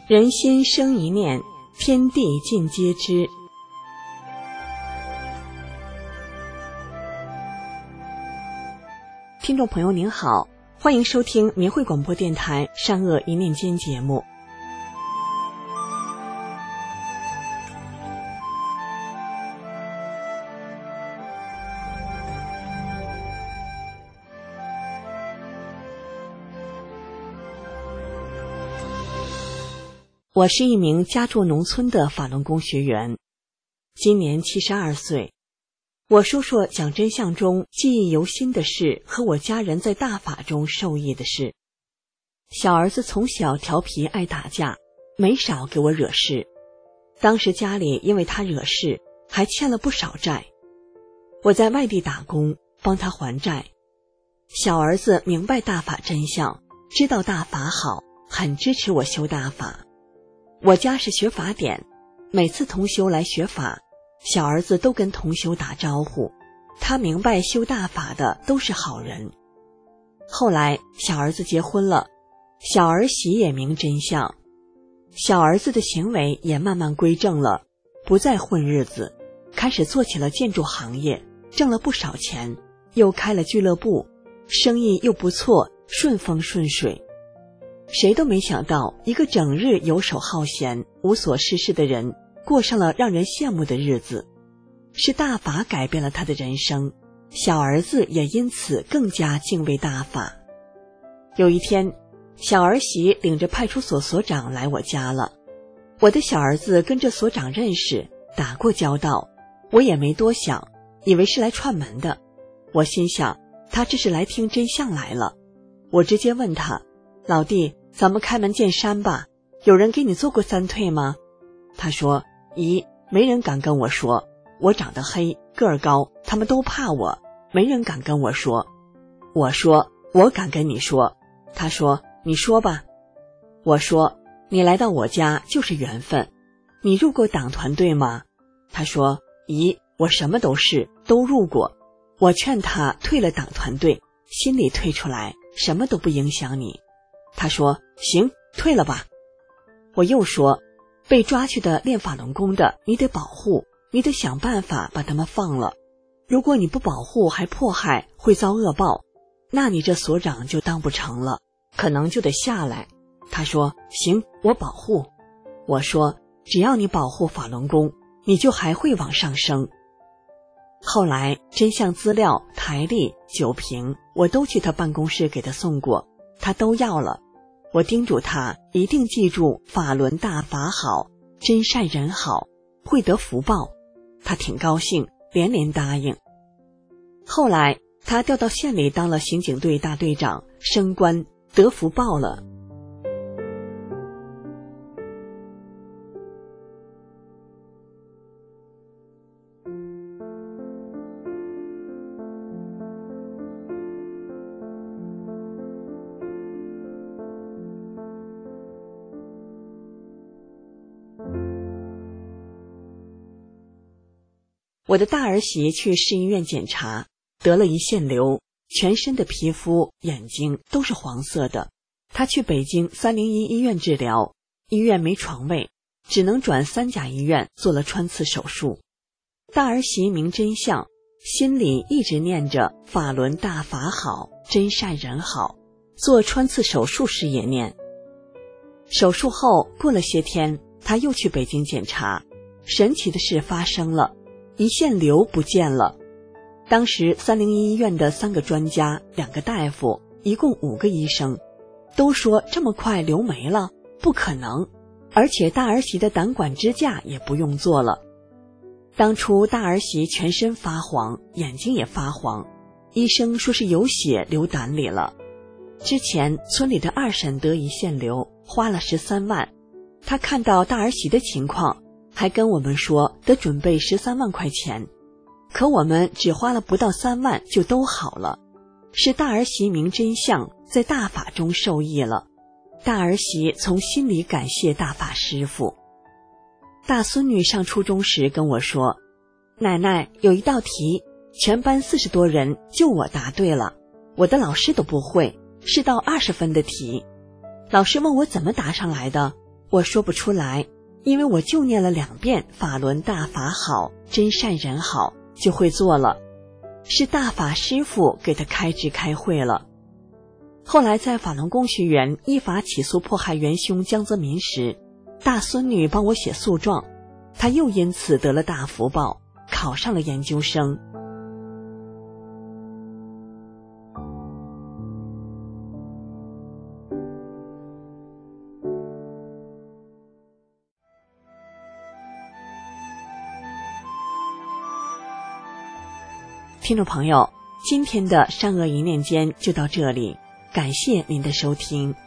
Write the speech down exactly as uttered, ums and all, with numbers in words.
人心生一念，天地尽皆知。听众朋友您好，欢迎收听明慧广播电台善恶一念间节目。我是一名家住农村的法轮功学员，今年七十二岁。我说说讲真相中记忆犹新的事和我家人在大法中受益的事。小儿子从小调皮爱打架，没少给我惹事。当时家里因为他惹事，还欠了不少债。我在外地打工，帮他还债。小儿子明白大法真相，知道大法好，很支持我修大法。我家是学法典，每次同修来学法，小儿子都跟同修打招呼，他明白修大法的都是好人。后来小儿子结婚了，小儿媳也明真相，小儿子的行为也慢慢归正了，不再混日子，开始做起了建筑行业，挣了不少钱，又开了俱乐部，生意又不错，顺风顺水。谁都没想到，一个整日游手好闲、无所事事的人，过上了让人羡慕的日子。是大法改变了他的人生，小儿子也因此更加敬畏大法。有一天，小儿媳领着派出所所长来我家了。我的小儿子跟着所长认识，打过交道，我也没多想，以为是来串门的。我心想，他这是来听真相来了。我直接问他，老弟，咱们开门见山吧，有人给你做过三退吗？他说，咦，没人敢跟我说，我长得黑，个儿高，他们都怕我，没人敢跟我说。我说，我敢跟你说。他说，你说吧。我说，你来到我家就是缘分。你入过党团队吗？他说，咦，我什么都是，都入过。我劝他退了党团队，心里退出来，什么都不影响你。他说，行，退了吧。我又说，被抓去的练法轮功的，你得保护，你得想办法把他们放了。如果你不保护还迫害，会遭恶报，那你这所长就当不成了，可能就得下来。他说，行，我保护。我说，只要你保护法轮功，你就还会往上升。后来真相资料、台历、酒瓶，我都去他办公室给他送过，他都要了。我叮嘱他一定记住法轮大法好，真善人好，会得福报。他挺高兴，连连答应。后来他调到县里当了刑警队大队长，升官得福报了。我的大儿媳去市医院检查，得了胰腺瘤，全身的皮肤、眼睛都是黄色的。她去北京三零一医院治疗，医院没床位，只能转三甲医院做了穿刺手术。大儿媳明真相，心里一直念着法轮大法好，真善人好，做穿刺手术时也念。手术后过了些天，她又去北京检查，神奇的事发生了，胰腺瘤不见了。当时三零一医院的三个专家，两个大夫，一共五个医生，都说这么快瘤没了，不可能，而且大儿媳的胆管支架也不用做了。当初大儿媳全身发黄，眼睛也发黄，医生说是有血流胆里了。之前村里的二婶得胰腺瘤，花了十三万，他看到大儿媳的情况，还跟我们说得准备十三万块钱，可我们只花了不到三万就都好了。是大儿媳明真相，在大法中受益了。大儿媳从心里感谢大法师父。大孙女上初中时跟我说，奶奶，有一道题，全班四十多人，就我答对了，我的老师都不会，是道二十分的题。老师问我怎么答上来的，我我说不出来，因为我就念了两遍法轮大法好，真善人好，就会做了。是大法师父给他开智开会了。后来在法轮功学员依法起诉迫害元凶江泽民时，大孙女帮我写诉状，他又因此得了大福报，考上了研究生。听众朋友，今天的善恶一念间就到这里，感谢您的收听。